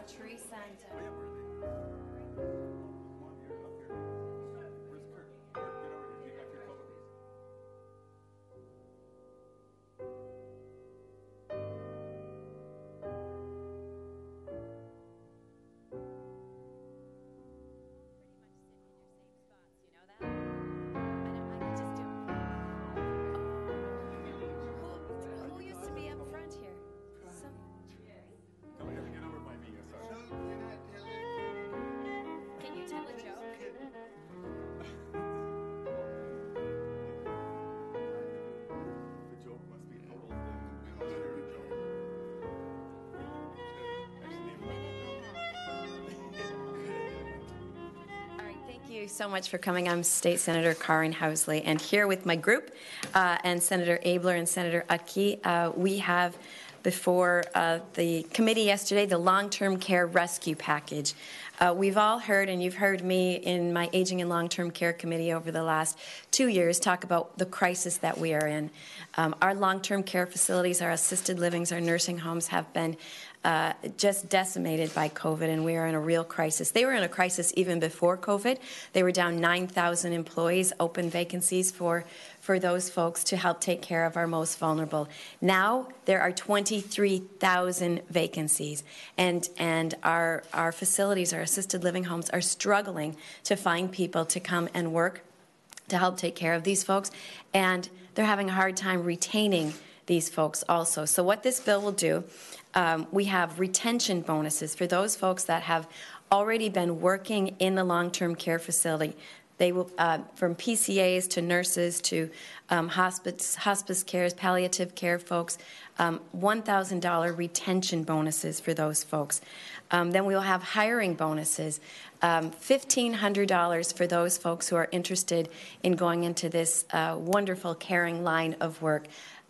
Teresa and who used to be up front here? Can you tell a joke? The joke must be total. All right, thank you so much for coming. I'm State Senator Karin Housley, and here with my group and Senator Abeler and Senator Utke, we have before the committee yesterday the long-term care rescue package. We've all heard, and you've heard me in my Aging and Long-Term Care Committee over the last 2 years talk about the crisis that we are in. Our long-term care facilities, our assisted livings, our nursing homes have been just decimated by COVID, and we are in a real crisis. They were in a crisis even before COVID. They were down 9,000 employees, open vacancies for those folks to help take care of our most vulnerable. Now there are 23,000 vacancies, and our facilities, our assisted living homes, are struggling to find people to come and work to help take care of these folks, and they're having a hard time retaining these folks also. So what this bill will do, we have retention bonuses for those folks that have already been working in the long-term care facility. They will, from PCAs to nurses to hospice cares, palliative care folks, $1,000 retention bonuses for those folks. Then we'll have hiring bonuses, $1,500 for those folks who are interested in going into this wonderful caring line of work.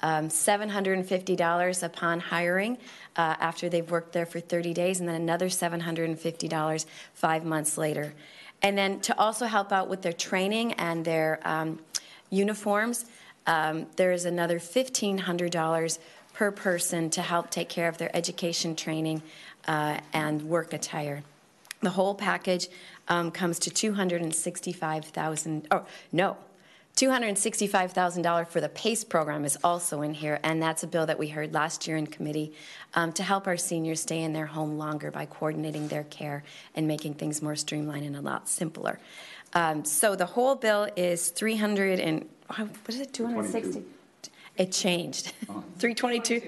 $750 upon hiring after they've worked there for 30 days, and then another $750 5 months later. And then to also help out with their training and their uniforms, there is another $1,500 per person to help take care of their education, training, and work attire. The whole package comes to $265,000. Oh, no. $265,000 for the PACE program is also in here, and that's a bill that we heard last year in committee to help our seniors stay in their home longer by coordinating their care and making things more streamlined and a lot simpler. So the whole bill is 300 and, what is it, 260? It changed. 322.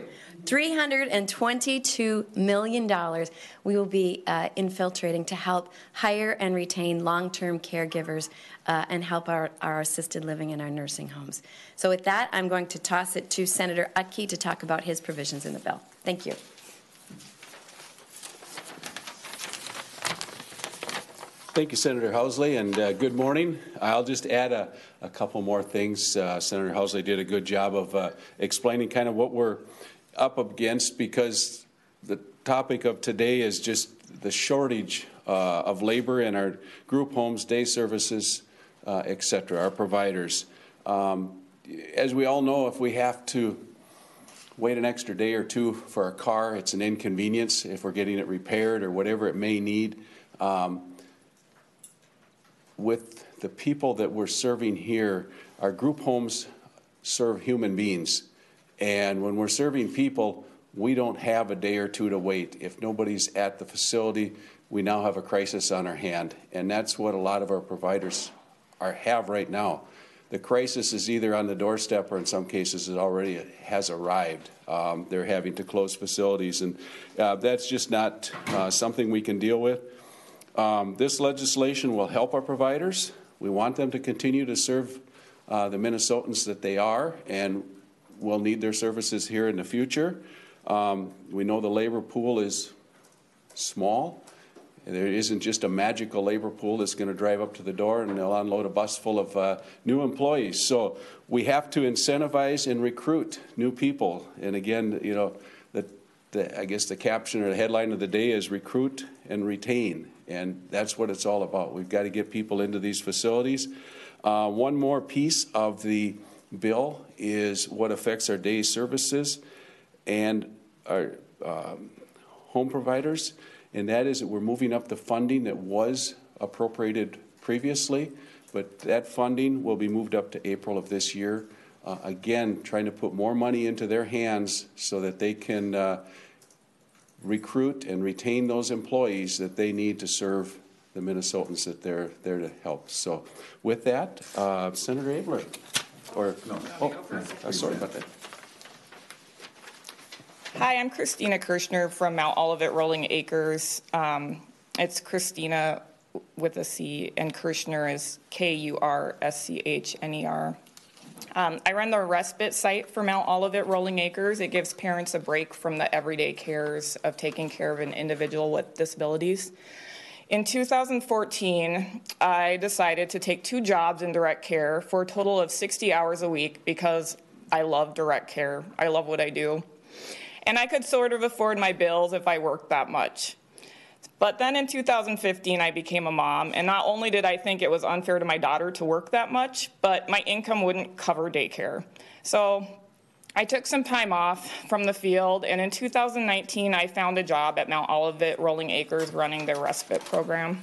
$322 million we will be infiltrating to help hire and retain long-term caregivers and help our assisted living and our nursing homes. So with that, I'm going to toss it to Senator Utke to talk about his provisions in the bill. Thank you. Thank you, Senator Housley, and good morning. I'll just add a couple more things. Senator Housley did a good job of explaining kind of what we're up against, because the topic of today is just the shortage of labor in our group homes, day services, et cetera, our providers. As we all know, if we have to wait an extra day or two for a car, it's an inconvenience if we're getting it repaired or whatever it may need. With the people that we're serving here, our group homes serve human beings. And when we're serving people, we don't have a day or two to wait. If nobody's at the facility, we now have a crisis on our hand. And that's what a lot of our providers have right now. The crisis is either on the doorstep or in some cases it already has arrived. They're having to close facilities, and that's just not something we can deal with. This legislation will help our providers. We want them to continue to serve the Minnesotans that they are, and will need their services here in the future. We know the labor pool is small. There isn't just a magical labor pool that's going to drive up to the door and they'll unload a bus full of new employees. So we have to incentivize and recruit new people. And again, you know, I guess the caption or the headline of the day is recruit and retain. And that's what it's all about. We've got to get people into these facilities. One more piece of the bill is what affects our day services and our home providers. and that is that we're moving up the funding that was appropriated previously, but that funding will be moved up to April of this year. Again, trying to put more money into their hands so that they can recruit and retain those employees that they need to serve the Minnesotans that they're there to help. So with that, Senator Abeler, or no, sorry about that. Hi, I'm Christina Kirschner from Mount Olivet Rolling Acres. It's Christina with a C, and Kirschner is K-U-R-S-C-H-N-E-R. I run the respite site for Mount Olivet Rolling Acres. It gives parents a break from the everyday cares of taking care of an individual with disabilities. In 2014, I decided to take 2 jobs in direct care for a total of 60 hours a week because I love direct care. I love what I do. And I could sort of afford my bills if I worked that much. But then in 2015, I became a mom, and not only did I think it was unfair to my daughter to work that much, but my income wouldn't cover daycare. So I took some time off from the field, and in 2019, I found a job at Mount Olivet Rolling Acres running their respite program.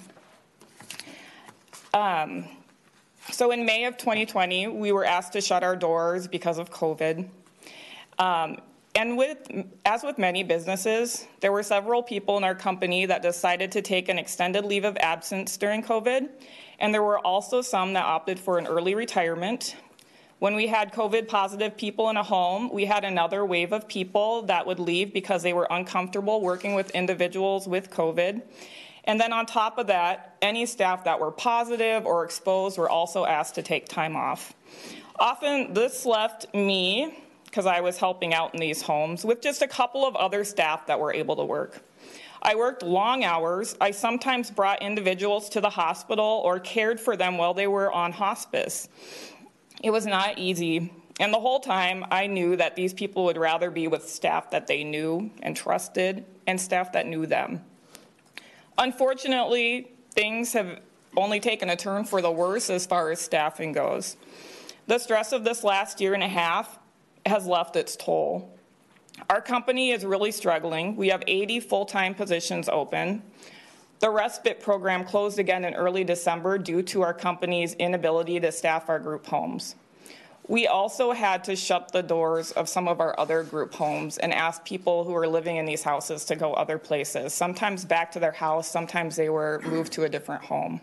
So in May of 2020, we were asked to shut our doors because of COVID. And as with many businesses, there were several people in our company that decided to take an extended leave of absence during COVID, and there were also some that opted for an early retirement. When we had COVID-positive people in a home, we had another wave of people that would leave because they were uncomfortable working with individuals with COVID. And then on top of that, any staff that were positive or exposed were also asked to take time off. Often this left me, because I was helping out in these homes, with just a couple of other staff that were able to work. I worked long hours. I sometimes brought individuals to the hospital or cared for them while they were on hospice. It was not easy, and the whole time I knew that these people would rather be with staff that they knew and trusted and staff that knew them. Unfortunately, things have only taken a turn for the worse as far as staffing goes. The stress of this last year and a half has left its toll. Our company is really struggling. We have 80 full-time positions open. The respite program closed again in early December due to our company's inability to staff our group homes. We also had to shut the doors of some of our other group homes and ask people who are living in these houses to go other places, sometimes back to their house, sometimes they were moved to a different home.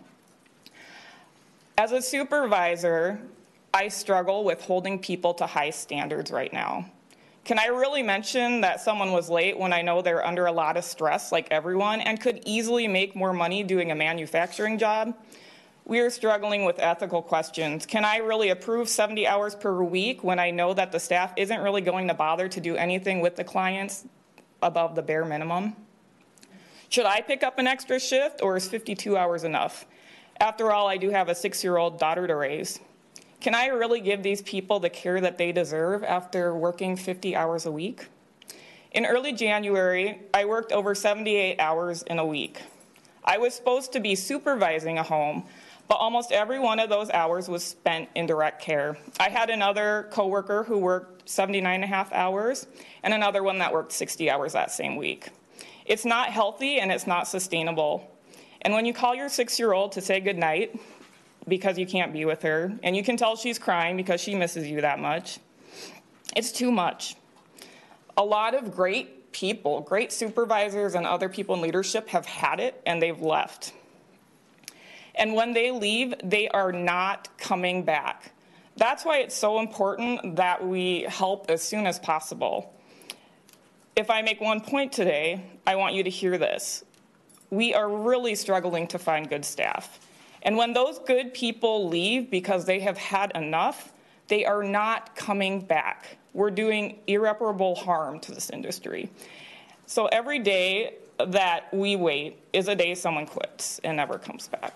As a supervisor, I struggle with holding people to high standards right now. Can I really mention that someone was late when I know they're under a lot of stress like everyone and could easily make more money doing a manufacturing job? We are struggling with ethical questions. Can I really approve 70 hours per week when I know that the staff isn't really going to bother to do anything with the clients above the bare minimum? Should I pick up an extra shift, or is 52 hours enough? After all, I do have a 6-year-old daughter to raise. Can I really give these people the care that they deserve after working 50 hours a week? In early January, I worked over 78 hours in a week. I was supposed to be supervising a home, but almost every one of those hours was spent in direct care. I had another coworker who worked 79.5 hours and another one that worked 60 hours that same week. It's not healthy and it's not sustainable. And when you call your 6-year-old to say goodnight, because you can't be with her, and you can tell she's crying because she misses you that much, it's too much. A lot of great people, great supervisors and other people in leadership have had it and they've left. And when they leave, they are not coming back. That's why it's so important that we help as soon as possible. If I make one point today, I want you to hear this. We are really struggling to find good staff. And when those good people leave because they have had enough, they are not coming back. We're doing irreparable harm to this industry. So every day that we wait is a day someone quits and never comes back.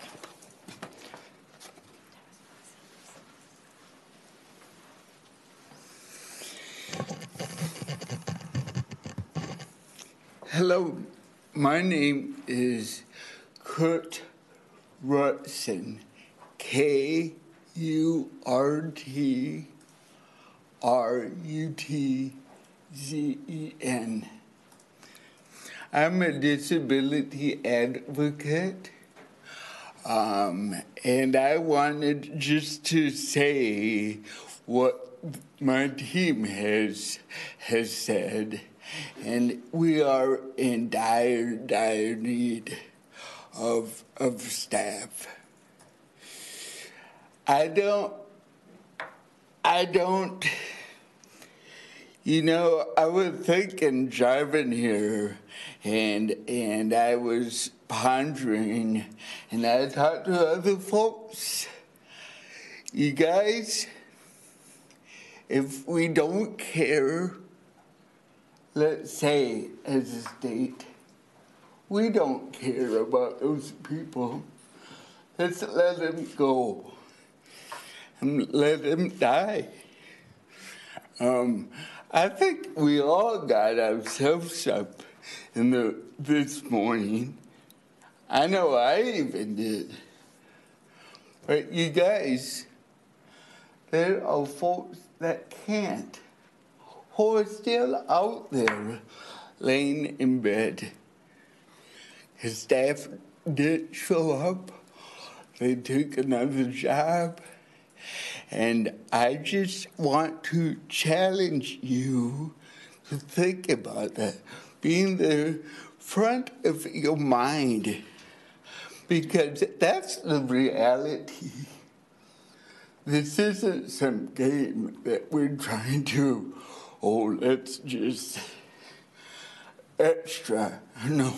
Hello, my name is Kurt Rutzen, K-U-R-T-R-U-T-Z-E-N. I'm a disability advocate, and I wanted just to say what my team has said, and we are in dire need of staff. I don't, you know, I was thinking driving here, and I was pondering, and I talked to other folks. You guys, if we don't care, let's say as a state, we don't care about those people, let's let them go and let them die. I think we all got ourselves up this morning. I know I even did. But you guys, there are folks that can't, who are still out there laying in bed. His staff didn't show up. They took another job. And I just want to challenge you to think about that, being the front of your mind, because that's the reality. This isn't some game that we're trying to, let's just extra. No.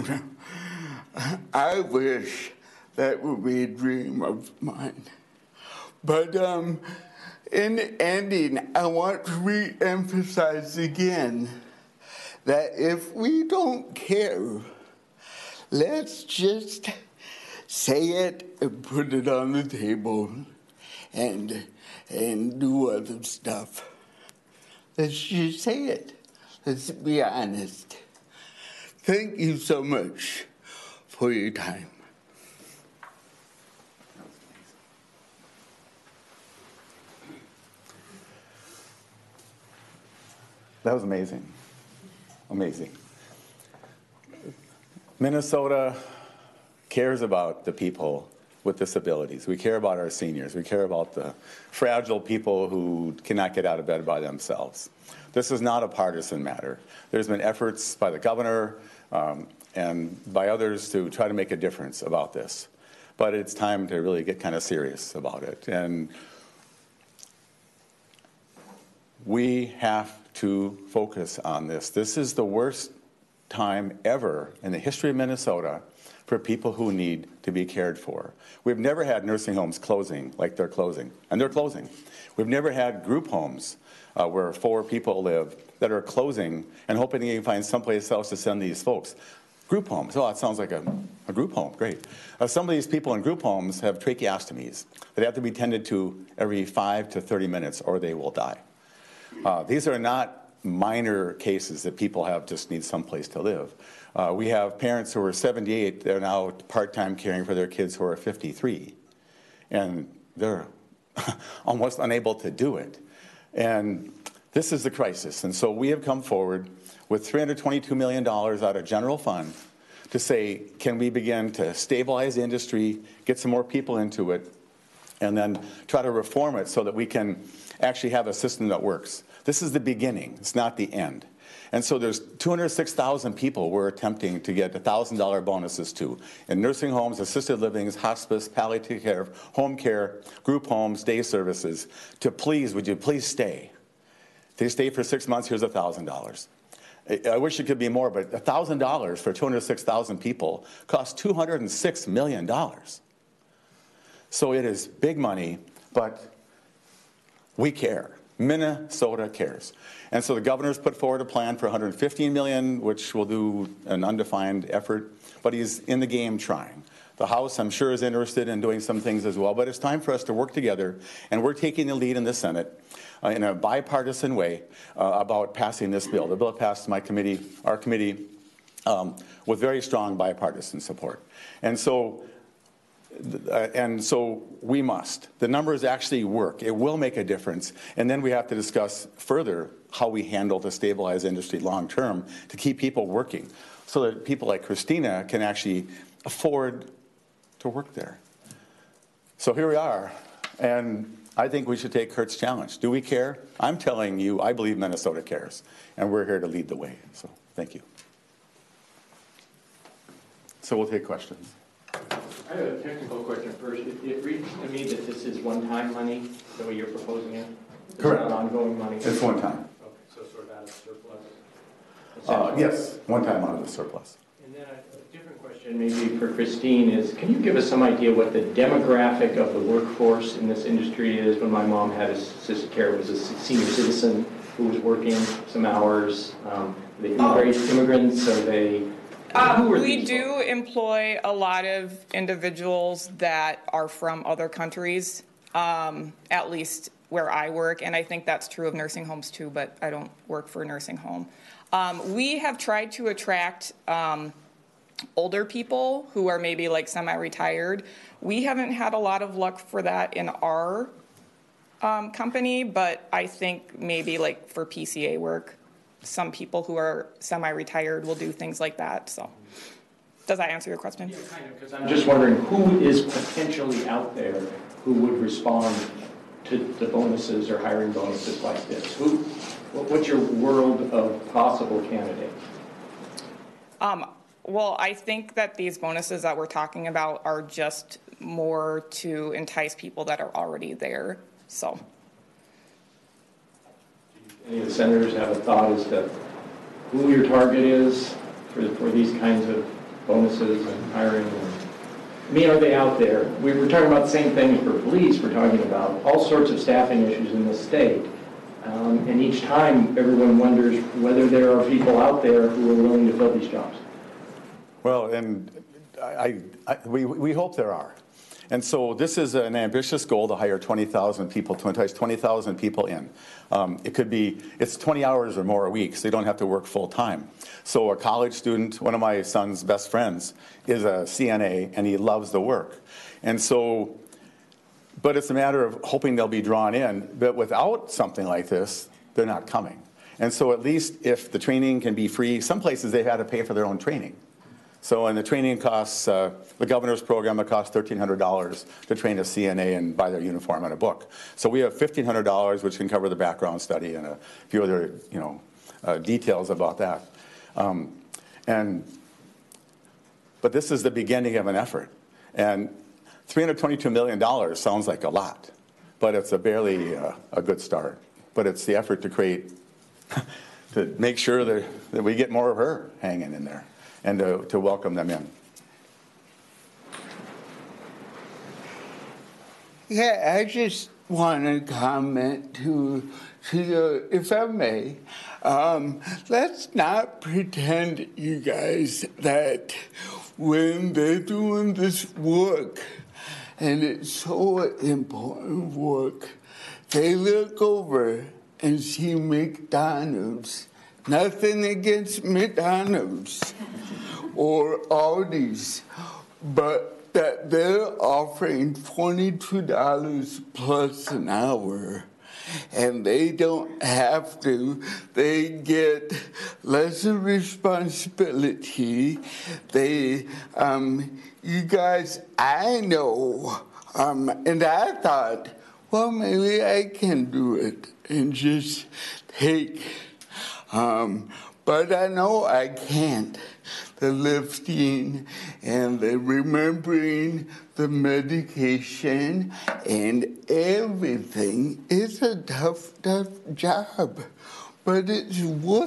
I wish that would be a dream of mine. But in ending, I want to re-emphasize again that if we don't care, let's just say it and put it on the table and do other stuff. Let's just say it. Let's be honest. Thank you so much for your time. That was amazing. Amazing. Minnesota cares about the people with disabilities. We care about our seniors. We care about the fragile people who cannot get out of bed by themselves. This is not a partisan matter. There's been efforts by the governor and by others to try to make a difference about this. But it's time to really get kind of serious about it. And we have to focus on this. This is the worst time ever in the history of Minnesota for people who need to be cared for. We've never had nursing homes closing like they're closing, and they're closing. We've never had group homes where 4 people live that are closing and hoping they can find someplace else to send these folks. Group homes, oh, it sounds like a group home, great. Some of these people in group homes have tracheostomies that have to be tended to every 5 to 30 minutes or they will die. These are not minor cases that people have just need someplace to live. We have parents who are 78, they're now part-time caring for their kids who are 53. And they're almost unable to do it. And this is the crisis. And so we have come forward with $322 million out of general fund to say, can we begin to stabilize the industry, get some more people into it, and then try to reform it so that we can actually have a system that works. This is the beginning. It's not the end. And so there's 206,000 people we're attempting to get $1,000 bonuses to in nursing homes, assisted livings, hospice, palliative care, home care, group homes, day services, to please, would you please stay? If they stay for 6 months, here's $1,000. I wish it could be more, but $1,000 for 206,000 people costs $206 million. So it is big money, but we care. Minnesota cares. And so the governor's put forward a plan for $115 million, which will do an undefined effort, but he's in the game trying. The House, I'm sure, is interested in doing some things as well, but it's time for us to work together, and we're taking the lead in the Senate in a bipartisan way about passing this bill. The bill passed my committee, our committee, with very strong bipartisan support. And so we must. The numbers actually work. It will make a difference. And then we have to discuss further how we handle to stabilize industry long term to keep people working so that people like Christina can actually afford to work there. So here we are, and I think we should take Kurt's challenge. Do we care? I'm telling you, I believe Minnesota cares, and we're here to lead the way. So thank you. So we'll take questions. I have a technical question first. It reads to me that this is one-time money, the way you're proposing it. It's Correct. not ongoing money. It's one time. Okay, so sort of out of surplus. Yes, one time out of the surplus. And then a different question, maybe for Christine, is can you give us some idea what the demographic of the workforce in this industry is? When my mom had assisted care, was a senior citizen who was working some hours. The immigrants, are they? We do employ a lot of individuals that are from other countries, at least where I work, and I think that's true of nursing homes too, but I don't work for a nursing home. We have tried to attract older people who are maybe like semi-retired. We haven't had a lot of luck for that in our company, but I think maybe like for PCA work, some people who are semi-retired will do things like that. So does that answer your question? Yeah, kind of, because I'm just wondering who is potentially out there who would respond to the bonuses or hiring bonuses like this? What's your world of possible candidates? Well, I think that these bonuses that we're talking about are just more to entice people that are already there. So. Any of the senators have a thought as to who your target is for these kinds of bonuses and hiring? I mean, are they out there? We were talking about the same thing for police. We're talking about all sorts of staffing issues in the state. And each time, everyone wonders whether there are people out there who are willing to fill these jobs. Well, and we hope there are. And so this is an ambitious goal to hire 20,000 people, to entice 20,000 people in. It's 20 hours or more a week, so they don't have to work full time. So a college student, one of my son's best friends, is a CNA, and he loves the work. And so, but it's a matter of hoping they'll be drawn in. But without something like this, they're not coming. And so at least if the training can be free, some places they had to pay for their own training. So, and the training costs, the governor's program, it costs $1,300 to train a CNA and buy their uniform and a book. So we have $1,500, which can cover the background study and a few other, details about that. But this is the beginning of an effort. And $322 million sounds like a lot, but it's barely a good start. But it's the effort to create, to make sure that we get more of her hanging in there, and to welcome them in. Yeah, I just want to comment to if I may, let's not pretend, you guys, that when they're doing this work, and it's so important work, they look over and see McDonald's. Nothing against McDonald's or Aldi's, but that they're offering $22 plus an hour, and they don't have to. They get lesser responsibility. They, you guys, I know, and I thought, well, maybe I can do it and just take. But I know I can't. The lifting and the remembering the medication and everything is a tough job. But it's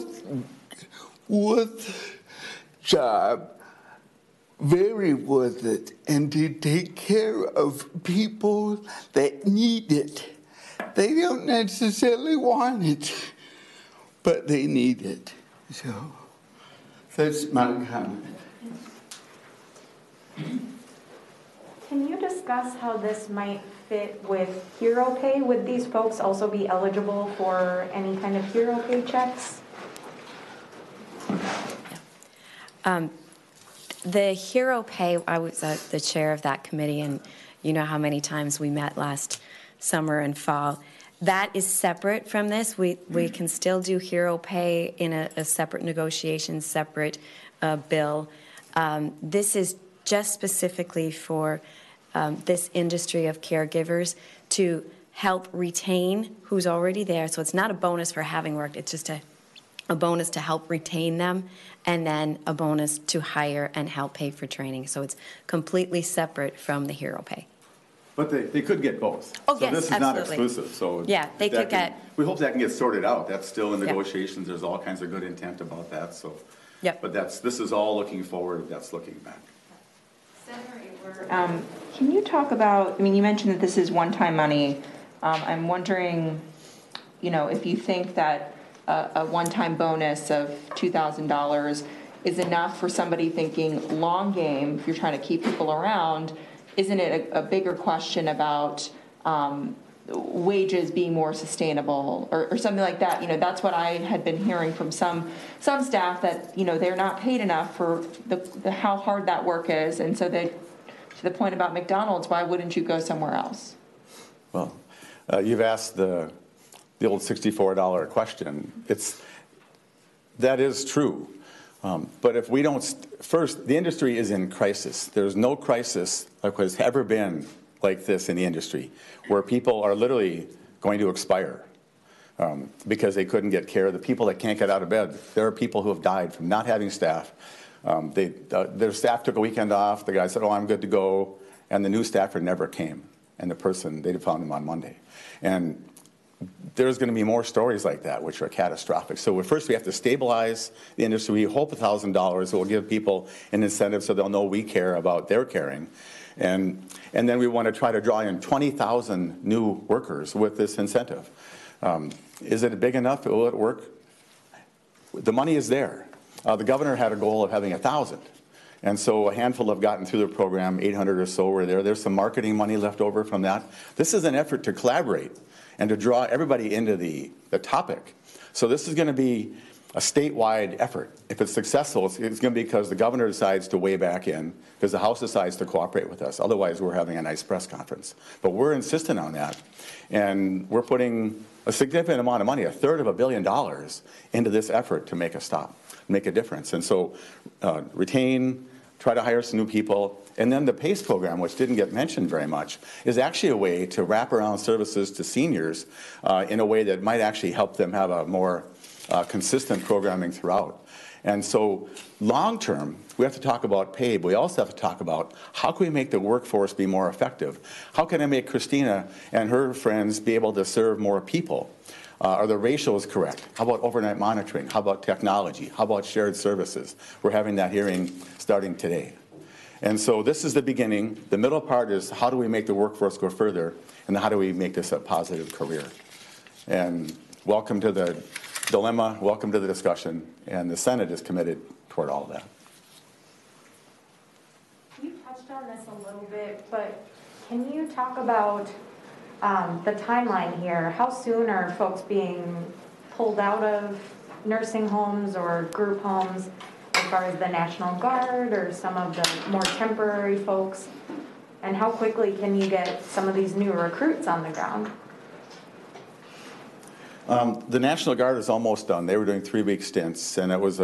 worth job, very worth it, and to take care of people that need it. They don't necessarily want it, but they need it. So that's my comment. Can you discuss how this might fit with hero pay? Would these folks also be eligible for any kind of hero pay checks? The hero pay, I was the chair of that committee, and you know how many times we met last summer and fall. That is separate from this. We can still do hero pay in a separate negotiation, separate bill. This is just specifically for this industry of caregivers to help retain who's already there. So it's not a bonus for having worked. It's just a bonus to help retain them, and then a bonus to hire and help pay for training. So it's completely separate from the hero pay. But they could get both. Oh, so yes, this is absolutely. not exclusive. So Yeah, they could get. We hope that can get sorted out. That's still in Yeah. negotiations. There's all kinds of good intent about that. So, Yep. But this is all looking forward. That's looking back. Can you talk about, I mean, you mentioned that this is one-time money. I'm wondering, if you think that a one-time bonus of $2,000 is enough for somebody thinking long game, if you're trying to keep people around, isn't it a bigger question about wages being more sustainable or something like that? That's what I had been hearing from some staff, that, they're not paid enough for the how hard that work is. And so they, to the point about McDonald's, why wouldn't you go somewhere else? Well, you've asked the old $64 question. That is true. But if we don't, first, the industry is in crisis. There's no crisis like has ever been like this in the industry, where people are literally going to expire because they couldn't get care. The people that can't get out of bed, there are people who have died from not having staff. Their staff took a weekend off. The guy said, "Oh, I'm good to go," and the new staffer never came. And they found him on Monday. And there's going to be more stories like that, which are catastrophic. So first we have to stabilize the industry. We hope $1,000 will give people an incentive so they'll know we care about their caring. And then we want to try to draw in 20,000 new workers with this incentive. Is it big enough? Will it work? The money is there. The governor had a goal of having 1,000. And so a handful have gotten through the program, 800 or so were there. There's some marketing money left over from that. This is an effort to collaborate and to draw everybody into the topic. So this is going to be a statewide effort. If it's successful, it's going to be because the governor decides to weigh back in, because the House decides to cooperate with us. Otherwise, we're having a nice press conference. But we're insistent on that. And we're putting a significant amount of money, $1/3 of $1 billion, into this effort to make a difference. And so retain, try to hire some new people. And then the PACE program, which didn't get mentioned very much, is actually a way to wrap around services to seniors in a way that might actually help them have a more consistent programming throughout. And so long term, we have to talk about pay, but we also have to talk about how can we make the workforce be more effective? How can I make Christina and her friends be able to serve more people? Are the ratios correct? How about overnight monitoring? How about technology? How about shared services? We're having that hearing starting today. And so this is the beginning. The middle part is how do we make the workforce go further, and how do we make this a positive career? And welcome to the dilemma, welcome to the discussion, and the Senate is committed toward all of that. You touched on this a little bit, but can you talk about the timeline here? How soon are folks being pulled out of nursing homes or group homes, as far as the National Guard or some of the more temporary folks? And how quickly can you get some of these new recruits on the ground? The National Guard is almost done. They were doing 3-week stints, and it was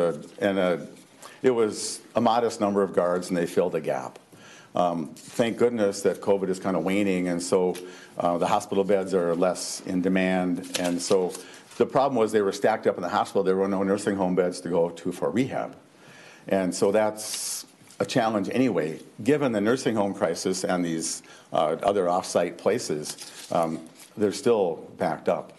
a modest number of guards, and they filled a gap. Thank goodness that COVID is kind of waning, and so the hospital beds are less in demand. And so the problem was they were stacked up in the hospital. There were no nursing home beds to go to for rehab. And so that's a challenge anyway. Given the nursing home crisis and these other off-site places, they're still backed up.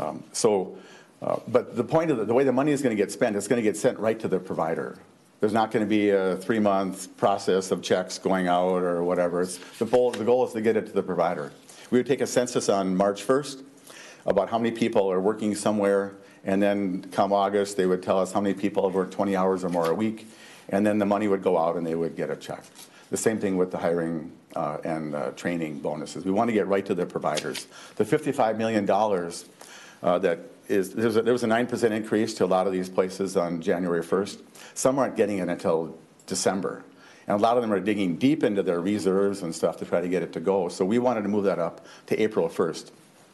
But the point of the way the money is going to get spent, it's going to get sent right to the provider. There's not going to be a 3-month process of checks going out or whatever. The goal is to get it to the provider. We would take a census on March 1st about how many people are working somewhere, and then come August, they would tell us how many people have worked 20 hours or more a week, and then the money would go out and they would get a check. The same thing with the hiring and training bonuses. We want to get right to the providers. The $55 million there was a 9% increase to a lot of these places on January 1st. Some aren't getting it until December. And a lot of them are digging deep into their reserves and stuff to try to get it to go. So we wanted to move that up to April 1st.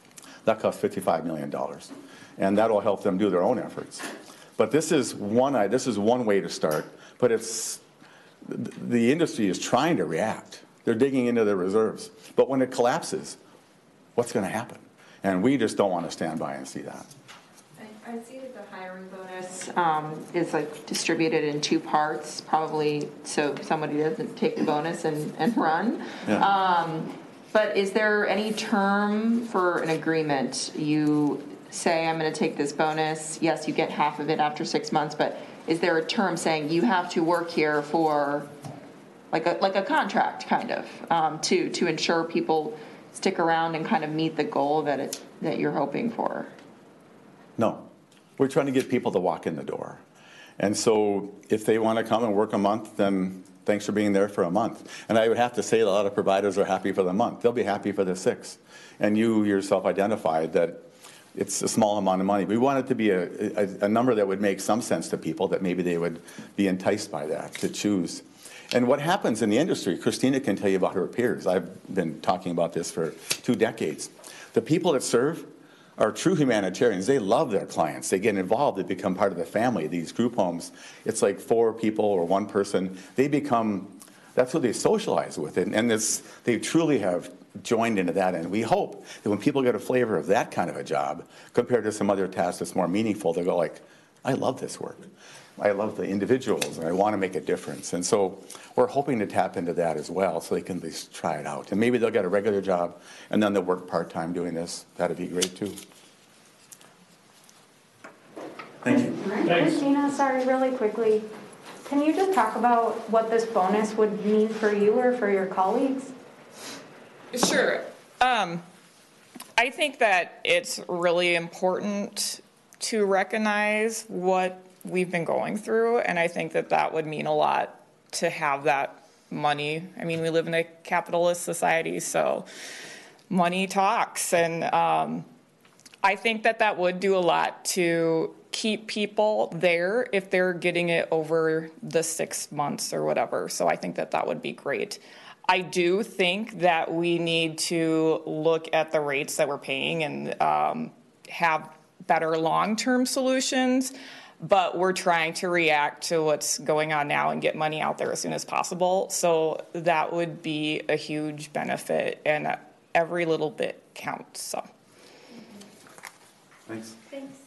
That costs $55 million. And that'll help them do their own efforts. But this is one way to start, but the industry is trying to react. They're digging into their reserves. But when it collapses, what's going to happen? And we just don't want to stand by and see that. I see that the hiring bonus is like distributed in two parts, probably so somebody doesn't take the bonus and run. Yeah. But is there any term for an agreement? You say, I'm going to take this bonus. Yes, you get half of it after 6 months, but is there a term saying you have to work here for like a contract kind of to ensure people stick around and kind of meet the goal that you're hoping for? No. We're trying to get people to walk in the door. And so if they want to come and work a month, then thanks for being there for a month. And I would have to say a lot of providers are happy for the month. They'll be happy for the 6. And you yourself identified that it's a small amount of money. We want it to be a number that would make some sense to people, that maybe they would be enticed by that, to choose. And what happens in the industry, Christina can tell you about her peers. I've been talking about this for 2 decades. The people that serve are true humanitarians. They love their clients. They get involved. They become part of the family. These group homes, it's like 4 people or 1 person. They become, that's who they socialize with. And they truly have joined into that. And we hope that when people get a flavor of that kind of a job, compared to some other tasks that's more meaningful, they'll go like, I love this work. I love the individuals, and I want to make a difference. And so we're hoping to tap into that as well, so they can at least try it out. And maybe they'll get a regular job, and then they'll work part-time doing this. That'd be great, too. Thank you. Thanks. Christina, sorry, really quickly. Can you just talk about what this bonus would mean for you or for your colleagues? Sure. I think that it's really important to recognize what we've been going through, and I think that that would mean a lot to have that money. I mean, we live in a capitalist society, so money talks, and I think that that would do a lot to keep people there if they're getting it over the 6 months or whatever. So I think that that would be great. I do think that we need to look at the rates that we're paying and have better long-term solutions, but we're trying to react to what's going on now and get money out there as soon as possible. So that would be a huge benefit, and every little bit counts. So. Thanks. Thanks.